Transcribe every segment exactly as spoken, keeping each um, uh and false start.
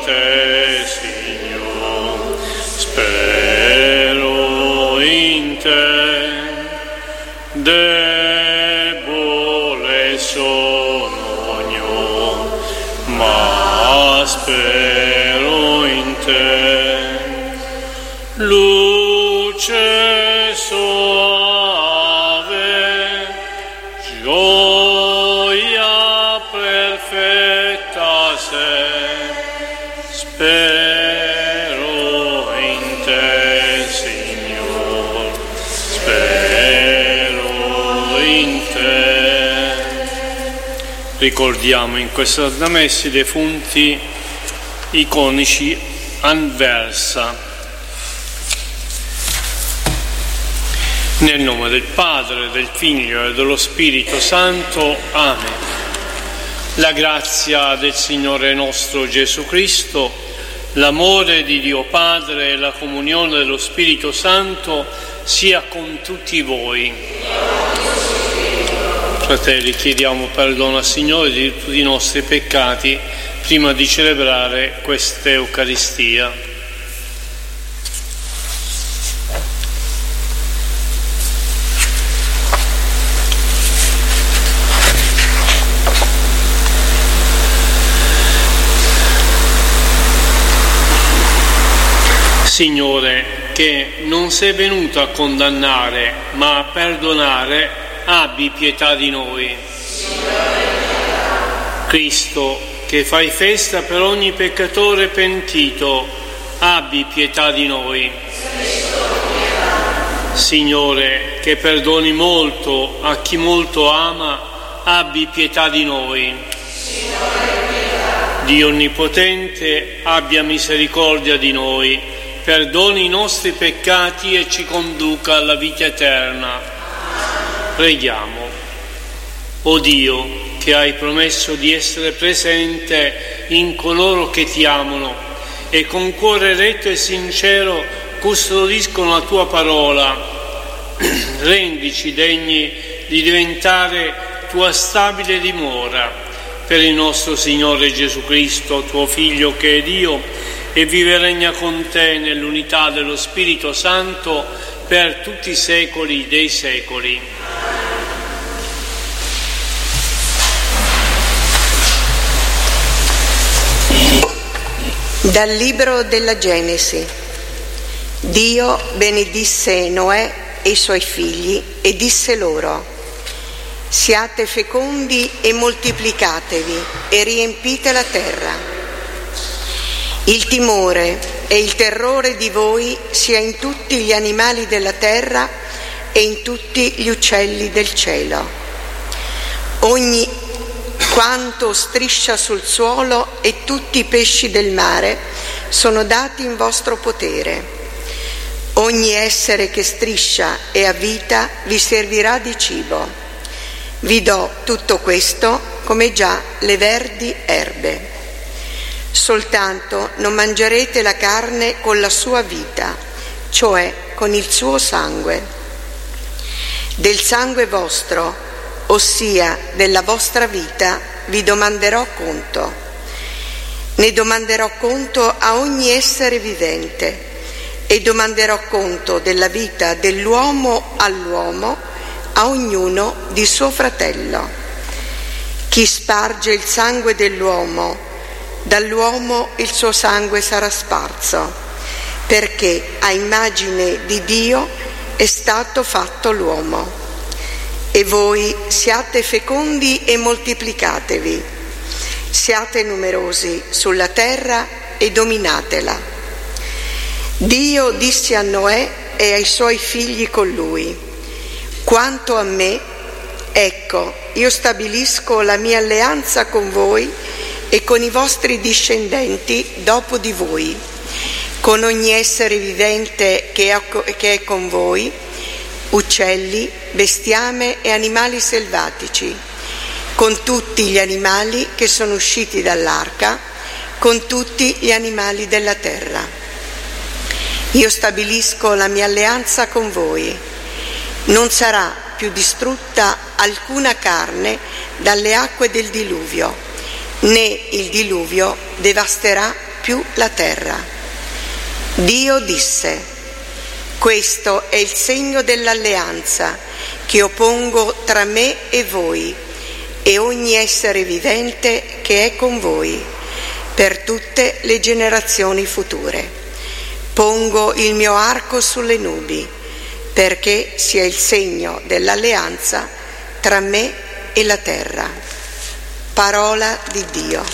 te, Signore, spero in te, debole sono io, ma spero in te, luce soave, gioia perfetta sei, spero in te, Signore, spero in te. Ricordiamo in questa Santa Messa i defunti iconici Anversa. Nel nome del Padre, del Figlio e dello Spirito Santo. Amen. La grazia del Signore nostro Gesù Cristo, l'amore di Dio Padre e la comunione dello Spirito Santo sia con tutti voi. Fratelli, chiediamo perdono al Signore di tutti i nostri peccati prima di celebrare questa Eucaristia. Signore, che non sei venuto a condannare, ma a perdonare, abbi pietà di noi. Cristo, che fai festa per ogni peccatore pentito, abbi pietà di noi. Signore, che perdoni molto a chi molto ama, abbi pietà di noi. Dio Onnipotente, abbia misericordia di noi, perdoni i nostri peccati e ci conduca alla vita eterna. Preghiamo. O Dio, che hai promesso di essere presente in coloro che ti amano e con cuore retto e sincero custodiscono la tua parola, rendici degni di diventare tua stabile dimora. Per il nostro Signore Gesù Cristo, tuo Figlio che è Dio, e vive e regna con te nell'unità dello Spirito Santo per tutti i secoli dei secoli. Dal libro della Genesi. Dio benedisse Noè e i suoi figli e disse loro: siate fecondi e moltiplicatevi e riempite la terra. Il timore e il terrore di voi sia in tutti gli animali della terra e in tutti gli uccelli del cielo. Ogni quanto striscia sul suolo e tutti i pesci del mare sono dati in vostro potere. Ogni essere che striscia e ha vita vi servirà di cibo. Vi do tutto questo come già le verdi erbe. Soltanto non mangerete la carne con la sua vita, cioè con il suo sangue. Del sangue vostro, ossia della vostra vita, vi domanderò conto. Ne domanderò conto a ogni essere vivente e domanderò conto della vita dell'uomo all'uomo, a ognuno di suo fratello. Chi sparge il sangue dell'uomo, dall'uomo il suo sangue sarà sparso, perché a immagine di Dio è stato fatto l'uomo. E voi siate fecondi e moltiplicatevi, siate numerosi sulla terra e dominatela. Dio disse a Noè e ai suoi figli con lui: quanto a me, ecco, io stabilisco la mia alleanza con voi e con i vostri discendenti dopo di voi, con ogni essere vivente che è con voi, uccelli, bestiame e animali selvatici, con tutti gli animali che sono usciti dall'arca, con tutti gli animali della terra. Io stabilisco la mia alleanza con voi. Non sarà più distrutta alcuna carne dalle acque del diluvio, né il diluvio devasterà più la terra. Dio disse: questo è il segno dell'alleanza che io pongo tra me e voi e ogni essere vivente che è con voi per tutte le generazioni future. Pongo il mio arco sulle nubi perché sia il segno dell'alleanza tra me e la terra. Parola di Dio.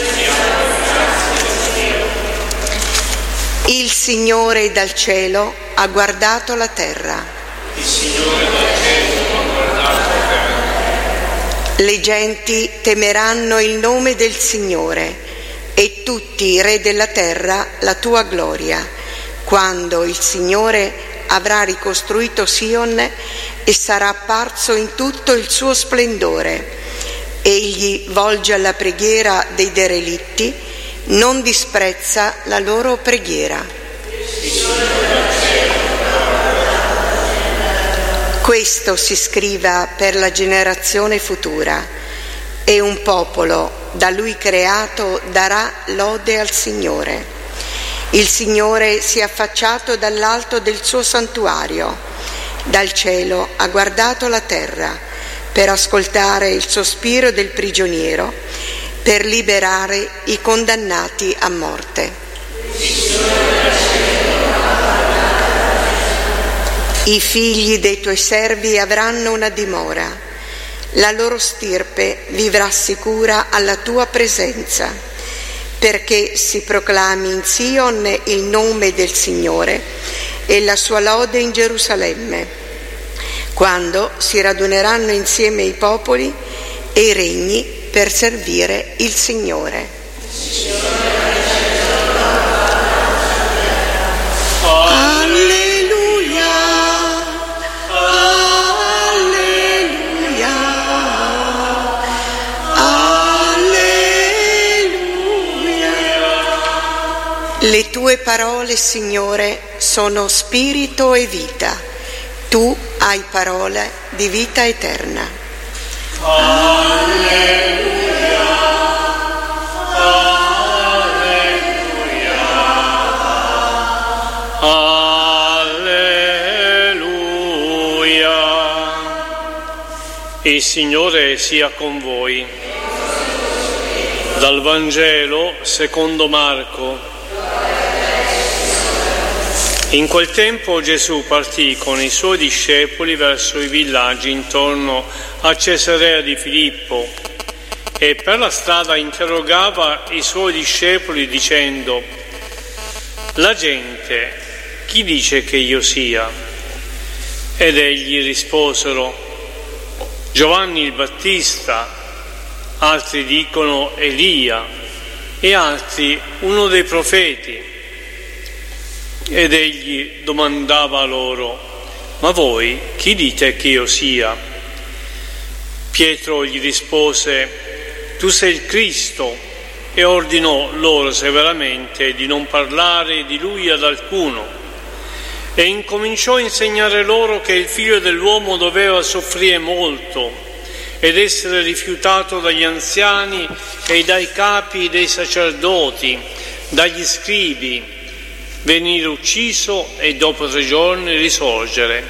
Il Signore dal cielo ha guardato la terra. Il Signore dal cielo ha guardato la terra. Le genti temeranno il nome del Signore e tutti i re della terra la tua gloria, quando il Signore avrà ricostruito Sion e sarà apparso in tutto il suo splendore. Egli volge alla preghiera dei derelitti, non disprezza la loro preghiera. Questo si scriva per la generazione futura, e un popolo da lui creato darà lode al Signore. Il Signore si è affacciato dall'alto del suo santuario, dal cielo ha guardato la terra per ascoltare il sospiro del prigioniero, per liberare i condannati a morte. I figli dei tuoi servi avranno una dimora, la loro stirpe vivrà sicura alla tua presenza, perché si proclami in Sion il nome del Signore e la sua lode in Gerusalemme, quando si raduneranno insieme i popoli e i regni per servire il Signore. Alleluia, alleluia, alleluia. Le tue parole, Signore, sono spirito e vita. Tu hai parole di vita eterna. Alleluia, alleluia, alleluia. Il Signore sia con voi. Dal Vangelo secondo Marco. In quel tempo Gesù partì con i suoi discepoli verso i villaggi intorno a Cesarea di Filippo e per la strada interrogava i suoi discepoli dicendo: la gente chi dice che io sia? Ed egli risposero: Giovanni il Battista, altri dicono Elia e altri uno dei profeti. Ed egli domandava loro: ma voi chi dite che io sia? Pietro gli rispose: tu sei il Cristo, e ordinò loro severamente di non parlare di lui ad alcuno. E incominciò a insegnare loro che il Figlio dell'uomo doveva soffrire molto ed essere rifiutato dagli anziani e dai capi dei sacerdoti, dagli scribi, venire ucciso e dopo tre giorni risorgere.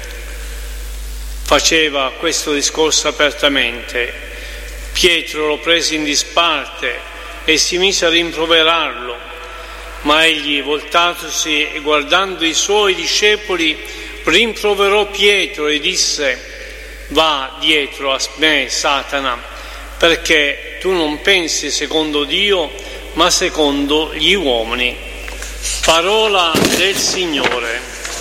Faceva questo discorso apertamente. Pietro lo prese in disparte e si mise a rimproverarlo, ma egli, voltatosi e guardando i suoi discepoli, rimproverò Pietro e disse: va dietro a me, Satana, perché tu non pensi secondo Dio, ma secondo gli uomini. Parola del Signore.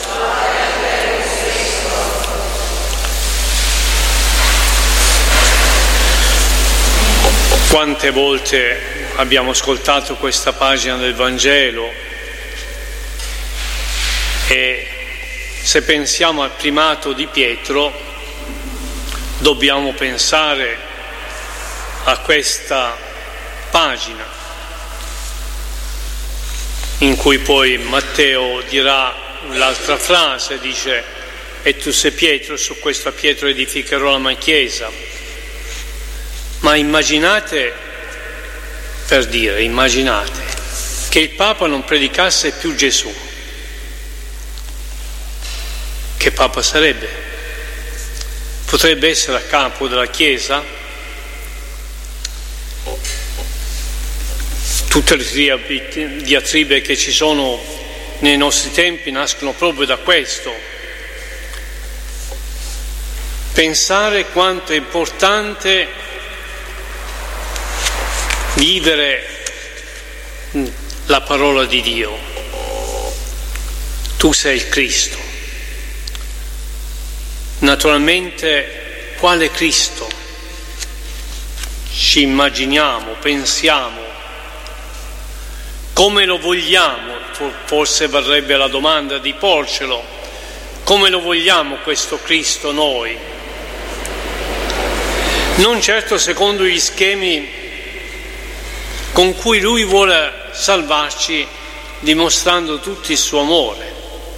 Quante volte abbiamo ascoltato questa pagina del Vangelo e se pensiamo al primato di Pietro dobbiamo pensare a questa pagina in cui poi Matteo dirà l'altra frase, dice: e tu sei Pietro, su questa pietra edificherò la mia chiesa. Ma immaginate, per dire, immaginate che il Papa non predicasse più Gesù. Che Papa sarebbe? Potrebbe essere a capo della Chiesa? Tutte le diatribe che ci sono nei nostri tempi nascono proprio da questo. Pensare quanto è importante vivere la parola di Dio. Tu sei il Cristo. Naturalmente, quale Cristo? Ci immaginiamo, pensiamo, come lo vogliamo? Forse varrebbe la domanda di porcelo. Come lo vogliamo questo Cristo noi? Non certo secondo gli schemi con cui Lui vuole salvarci, dimostrando tutto il suo amore.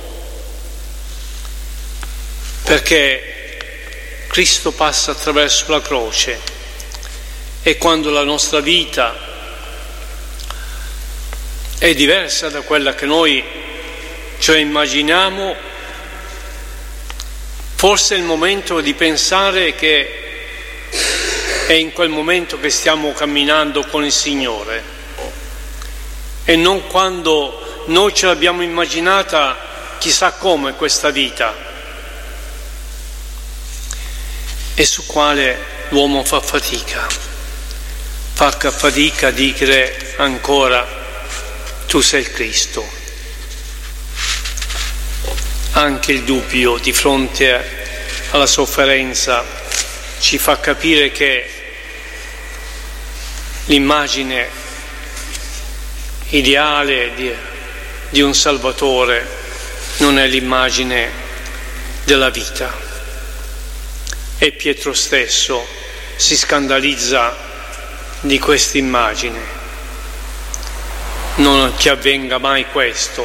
Perché Cristo passa attraverso la croce e quando la nostra vita è diversa da quella che noi cioè immaginiamo, forse è il momento di pensare che è in quel momento che stiamo camminando con il Signore e non quando noi ce l'abbiamo immaginata chissà come questa vita e su quale l'uomo fa fatica, fa fatica a dire ancora tu sei il Cristo. Anche il dubbio di fronte alla sofferenza ci fa capire che l'immagine ideale di, di un Salvatore non è l'immagine della vita. E Pietro stesso si scandalizza di questa immagine. Non ti avvenga mai questo.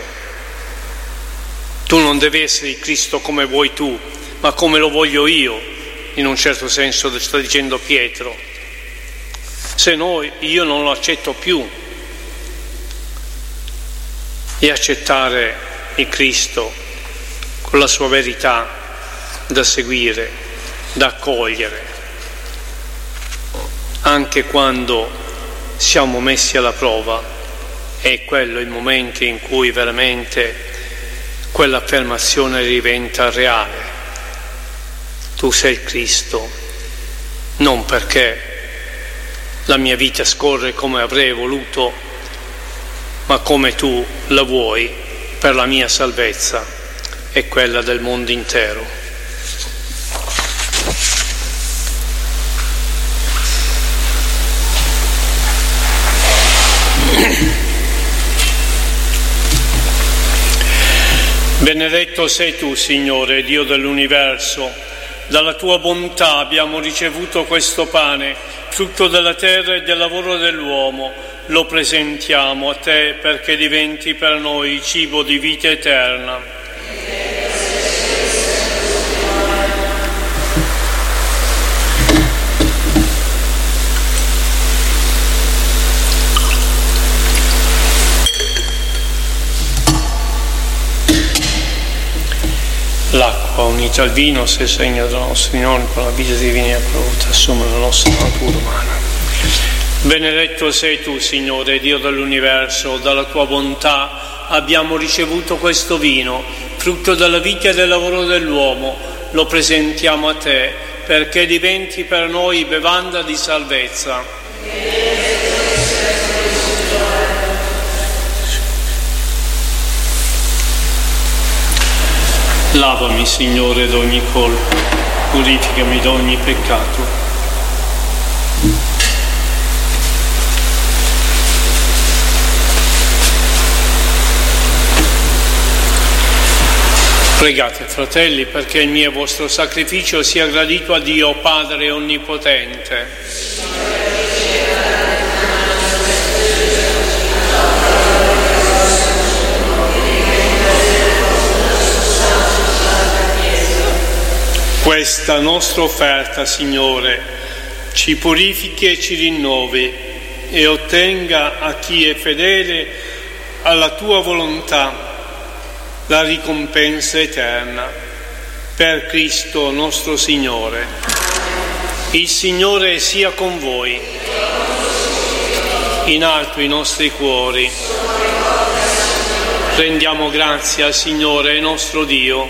Tu non devi essere il Cristo come vuoi tu, ma come lo voglio io, in un certo senso sta dicendo Pietro. Se no io non lo accetto più. E accettare il Cristo con la sua verità da seguire, da accogliere, anche quando siamo messi alla prova. È quello il momento in cui veramente quell'affermazione diventa reale. Tu sei il Cristo, non perché la mia vita scorre come avrei voluto, ma come tu la vuoi per la mia salvezza e quella del mondo intero. Benedetto sei tu, Signore, Dio dell'universo. Dalla tua bontà abbiamo ricevuto questo pane, frutto della terra e del lavoro dell'uomo. Lo presentiamo a te perché diventi per noi cibo di vita eterna. L'acqua unita al vino, se segna della nostra unione con la vita divina e provata, assume la nostra natura umana. Benedetto sei tu, Signore, Dio dell'universo, dalla tua bontà abbiamo ricevuto questo vino, frutto della vita e del lavoro dell'uomo. Lo presentiamo a te perché diventi per noi bevanda di salvezza. Lavami, Signore, d'ogni colpa, purificami d'ogni peccato. Pregate, fratelli, perché il mio e vostro sacrificio sia gradito a Dio Padre Onnipotente. Questa nostra offerta, Signore, ci purifichi e ci rinnovi e ottenga a chi è fedele alla tua volontà la ricompensa eterna. Per Cristo nostro Signore. Il Signore sia con voi. In alto i nostri cuori. Rendiamo grazie al Signore nostro Dio.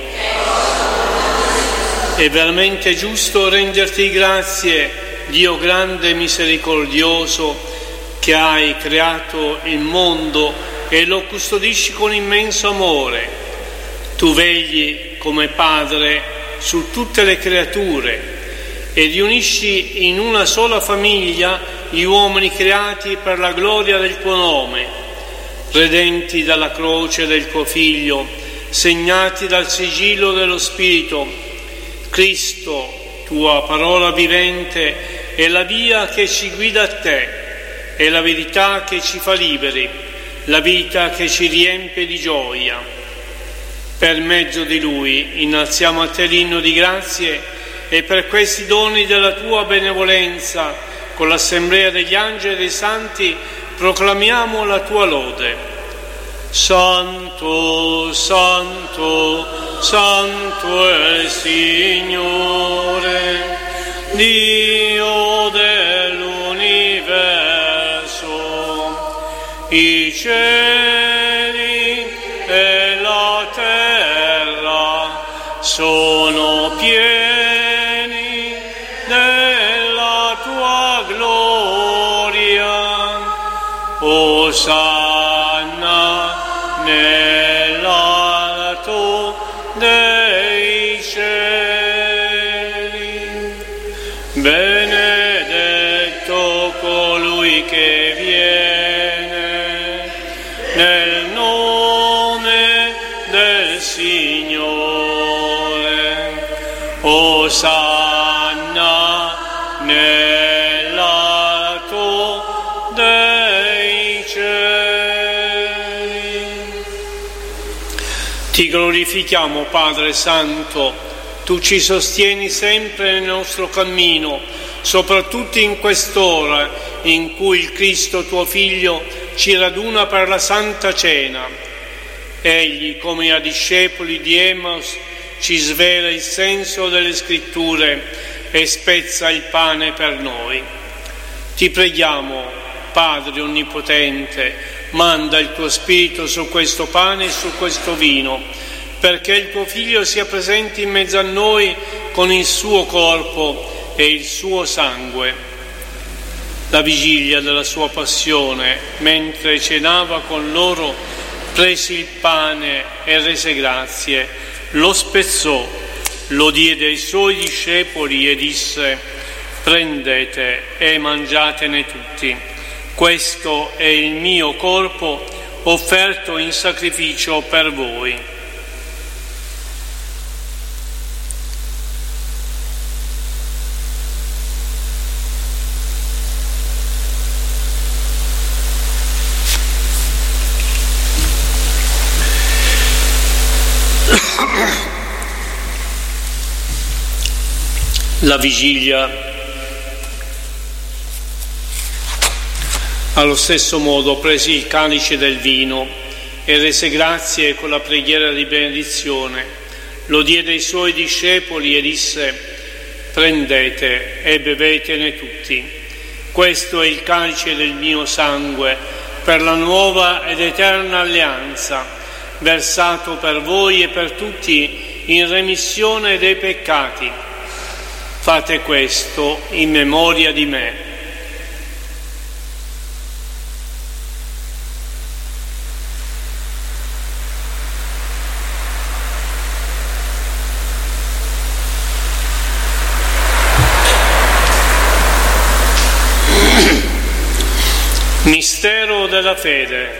È veramente giusto renderti grazie, Dio grande e misericordioso, che hai creato il mondo e lo custodisci con immenso amore. Tu vegli come Padre su tutte le creature e riunisci in una sola famiglia gli uomini creati per la gloria del tuo nome, redenti dalla croce del tuo Figlio, segnati dal sigillo dello Spirito. Cristo, tua parola vivente, è la via che ci guida a te, è la verità che ci fa liberi, la vita che ci riempie di gioia. Per mezzo di Lui innalziamo a te l'inno di grazie e per questi doni della tua benevolenza, con l'assemblea degli angeli e dei santi, proclamiamo la tua lode. Santo, Santo, Santo è il Signore, Dio dell'universo. I cieli e la terra sono pieni della tua gloria. Osanna nell'alto dei cieli. Benedetto colui che viene nel nome del Signore. Osanna nell'alto dei cieli. Ti glorifichiamo, Padre Santo, tu ci sostieni sempre nel nostro cammino, soprattutto in quest'ora in cui il Cristo tuo Figlio ci raduna per la Santa Cena. Egli, come a discepoli di Emmaus, ci svela il senso delle Scritture e spezza il pane per noi. Ti preghiamo, Padre Onnipotente, manda il tuo Spirito su questo pane e su questo vino, perché il tuo Figlio sia presente in mezzo a noi con il suo corpo e il suo sangue. La vigilia della sua passione, mentre cenava con loro, prese il pane e rese grazie, lo spezzò, lo diede ai suoi discepoli e disse: prendete e mangiatene tutti. Questo è il mio corpo offerto in sacrificio per voi. La vigilia. Allo stesso modo prese il calice del vino e rese grazie con la preghiera di benedizione, lo diede ai suoi discepoli e disse: prendete e bevetene tutti. Questo è il calice del mio sangue per la nuova ed eterna alleanza, versato per voi e per tutti in remissione dei peccati. Fate questo in memoria di me. Mistero della fede.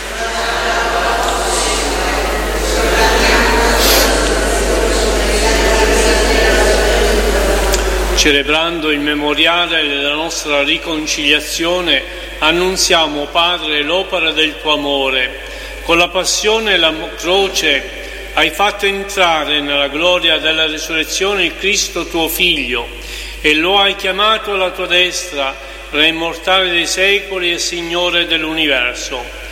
Celebrando il memoriale della nostra riconciliazione, annunziamo, Padre, l'opera del tuo amore. Con la passione e la croce hai fatto entrare nella gloria della risurrezione il Cristo tuo Figlio e lo hai chiamato alla tua destra, Re immortale dei secoli e Signore dell'universo.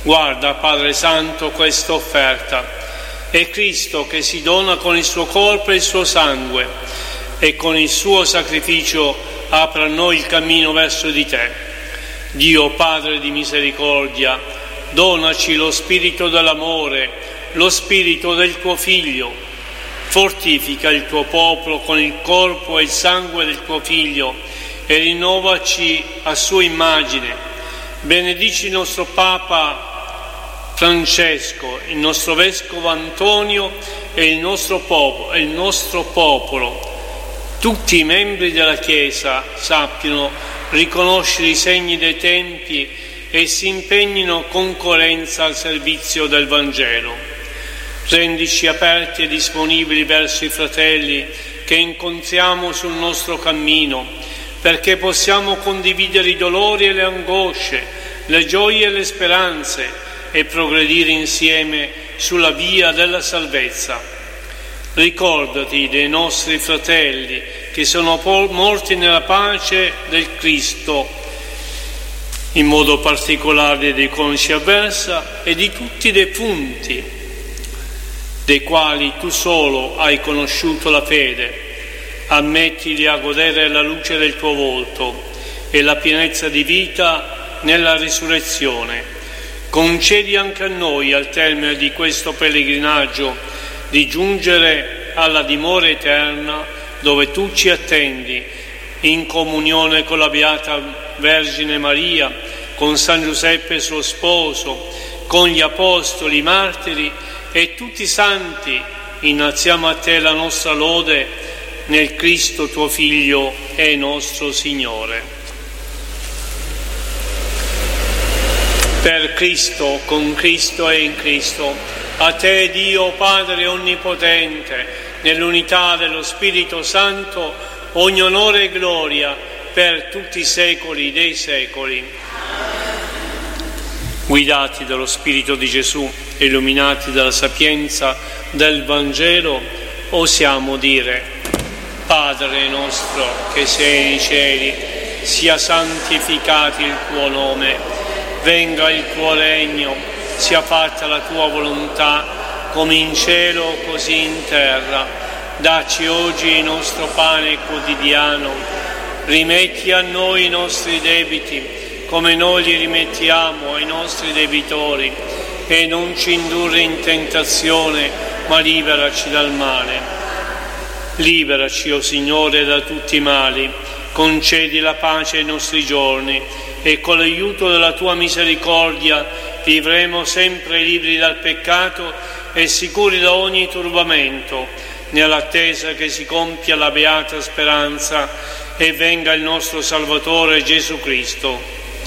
Guarda, Padre Santo, questa offerta. È Cristo che si dona con il suo corpo e il suo sangue e con il suo sacrificio apre a noi il cammino verso di te. Dio Padre di misericordia, donaci lo spirito dell'amore, lo spirito del tuo Figlio. Fortifica il tuo popolo con il corpo e il sangue del tuo Figlio e rinnovaci a sua immagine. Benedici il nostro Papa Francesco, il nostro Vescovo Antonio e il nostro popolo, il nostro popolo. Tutti i membri della Chiesa sappiano riconoscere i segni dei tempi e si impegnino con coerenza al servizio del Vangelo. Rendici aperti e disponibili verso i fratelli che incontriamo sul nostro cammino, perché possiamo condividere i dolori e le angosce, le gioie e le speranze e progredire insieme sulla via della salvezza. Ricordati dei nostri fratelli che sono morti nella pace del Cristo, in modo particolare dei coniugi avversa e di tutti i defunti, dei quali tu solo hai conosciuto la fede. Ammettili a godere la luce del tuo volto e la pienezza di vita nella risurrezione. Concedi anche a noi, al termine di questo pellegrinaggio, di giungere alla dimora eterna dove tu ci attendi, in comunione con la Beata Vergine Maria, con San Giuseppe suo sposo, con gli apostoli, i martiri e tutti i santi. Innalziamo a te la nostra lode nel Cristo tuo Figlio e nostro Signore. Per Cristo, con Cristo e in Cristo, a te Dio Padre Onnipotente, nell'unità dello Spirito Santo, ogni onore e gloria per tutti i secoli dei secoli. Guidati dallo Spirito di Gesù, illuminati dalla sapienza del Vangelo, osiamo dire: Padre nostro che sei nei cieli, sia santificato il tuo nome, venga il tuo regno, sia fatta la tua volontà, come in cielo così in terra. Dacci oggi il nostro pane quotidiano, rimetti a noi i nostri debiti, come noi li rimettiamo ai nostri debitori, e non ci indurre in tentazione, ma liberaci dal male. Liberaci, o Signore, da tutti i mali, concedi la pace ai nostri giorni e con l'aiuto della tua misericordia vivremo sempre liberi dal peccato e sicuri da ogni turbamento, nell'attesa che si compia la beata speranza e venga il nostro Salvatore Gesù Cristo.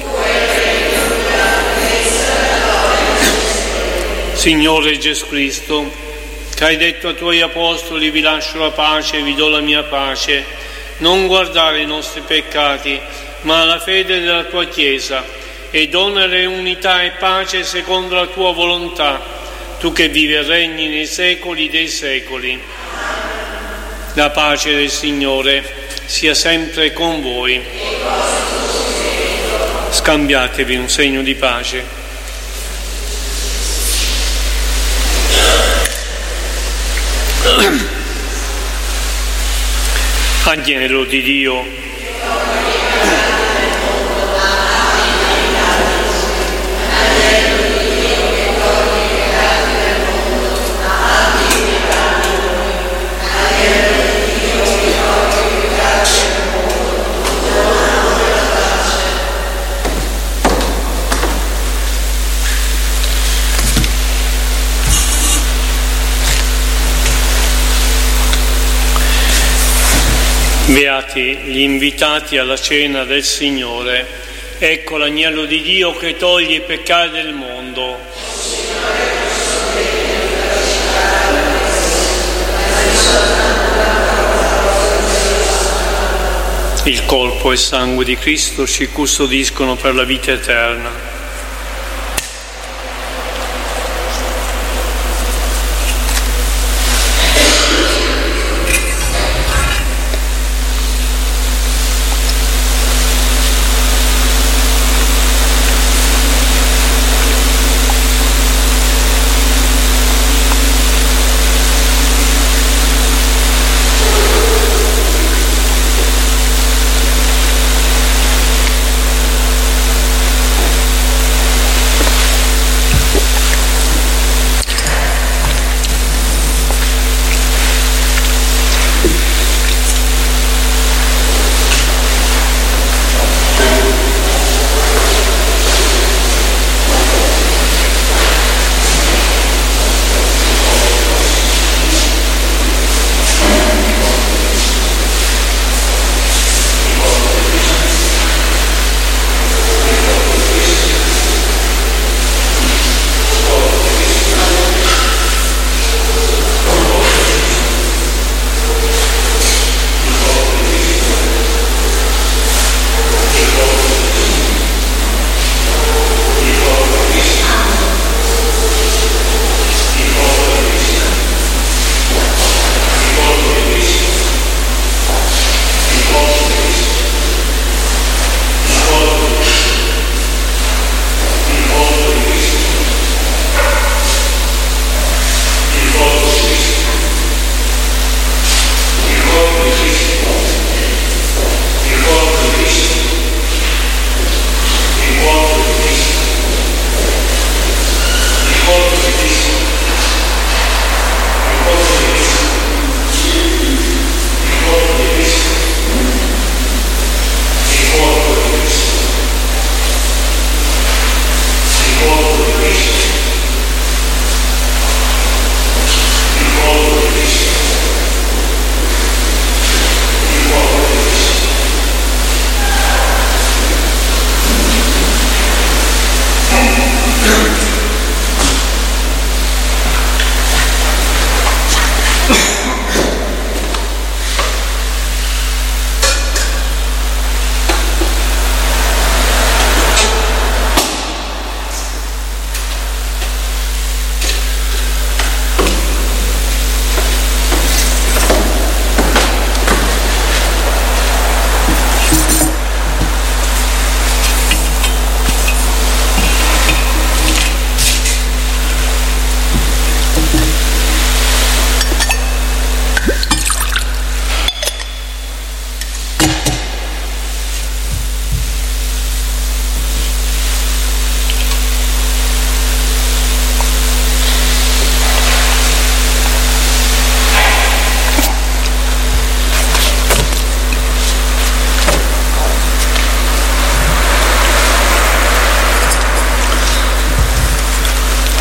Signore Gesù Cristo, che hai detto ai tuoi apostoli: vi lascio la pace, vi do la mia pace, non guardare i nostri peccati, ma la fede della tua Chiesa, e donare unità e pace secondo la tua volontà, tu che vivi e regni nei secoli dei secoli. La pace del Signore sia sempre con voi. Scambiatevi un segno di pace. Agnello di Dio, beati gli invitati alla cena del Signore. Ecco l'agnello di Dio che toglie i peccati del mondo. Il corpo e il sangue di Cristo ci custodiscono per la vita eterna.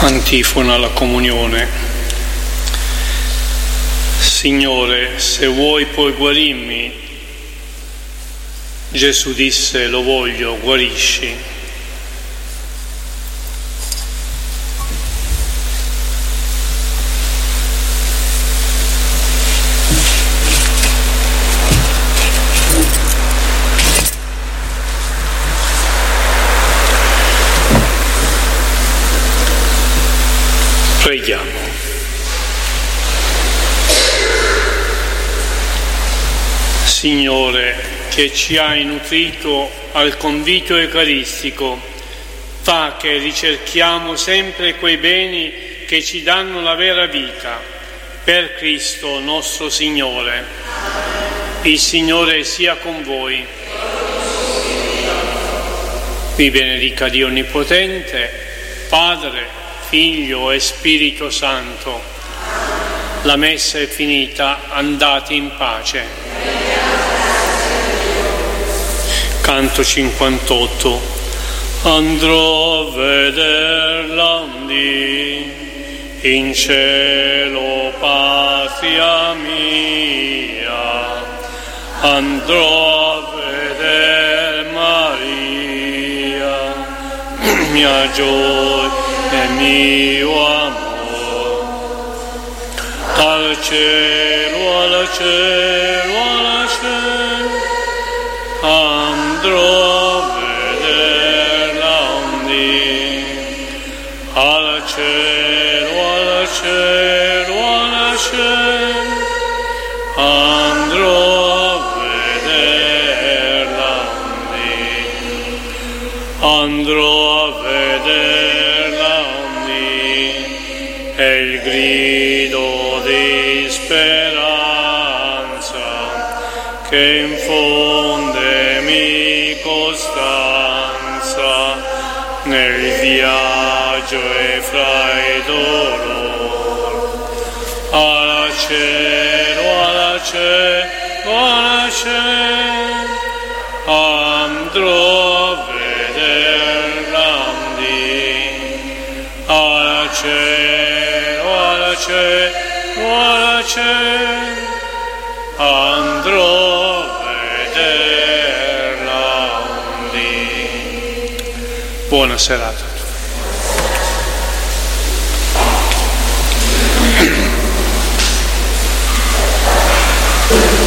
Antifona alla comunione. Signore, se vuoi puoi guarirmi. Gesù disse: lo voglio, guarisci. Preghiamo. Signore, che ci hai nutrito al convito eucaristico, fa che ricerchiamo sempre quei beni che ci danno la vera vita, per Cristo nostro Signore. Il Signore sia con voi. Vi benedica Dio Onnipotente, Padre, Figlio e Spirito Santo. La messa è finita, andate in pace. Canto cinquantotto. Andrò a veder l'Andi in cielo patria mia, andrò a veder Maria, mia gioia e mio amor. Al cielo, al cielo, al cielo andrò a vederla un dì. Al cielo, al cielo, al cielo andrò a vederla un dì. Andrò a vederla un dì. È il grido di speranza che infondemi costanza nel viaggio e fra i dolori. Al cielo, al cielo, al cielo andrò a vederla un dì. Al cielo, al cielo, al cielo andrò a vederla un dì. Buona serata. Thank you.